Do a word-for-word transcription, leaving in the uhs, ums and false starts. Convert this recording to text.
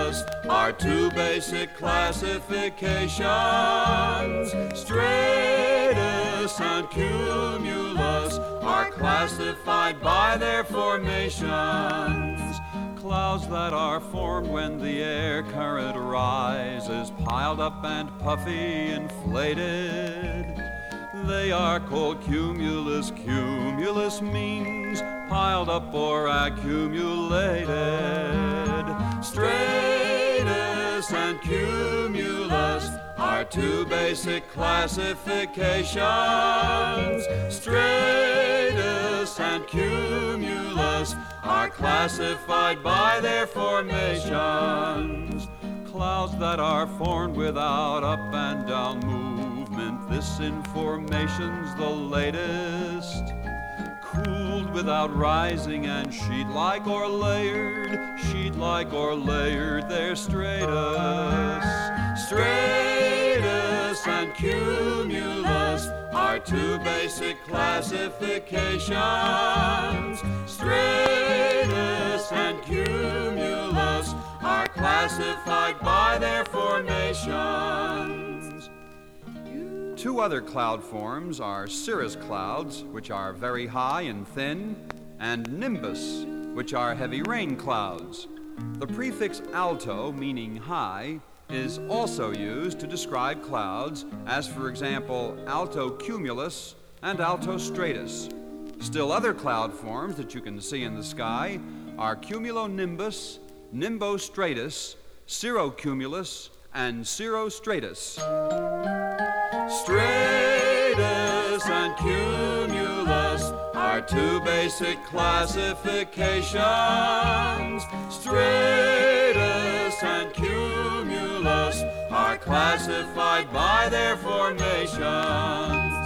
cumulus are two basic classifications. Stratus and cumulus are classified by their formations. Clouds that are formed when the air current rises, piled up and puffy, inflated. They are called cumulus. Cumulus means piled up or accumulated. Stratus and cumulus are two basic classifications. Stratus and cumulus are classified by their formations. Clouds that are formed without up and down movement, this information's the latest. Cooled without rising and sheet-like or layered, sheet-like or layered, they're stratus. Stratus and cumulus are two basic classifications. Stratus and cumulus are classified by their formations. Two other cloud forms are cirrus clouds, which are very high and thin, and nimbus, which are heavy rain clouds. The prefix alto, meaning high, is also used to describe clouds, as for example, alto cumulus and alto stratus. Still other cloud forms that you can see in the sky are cumulonimbus, nimbostratus, cirrocumulus, and cirrostratus. Stratus and cumulus are two basic classifications. Stratus and cumulus are classified by their formations.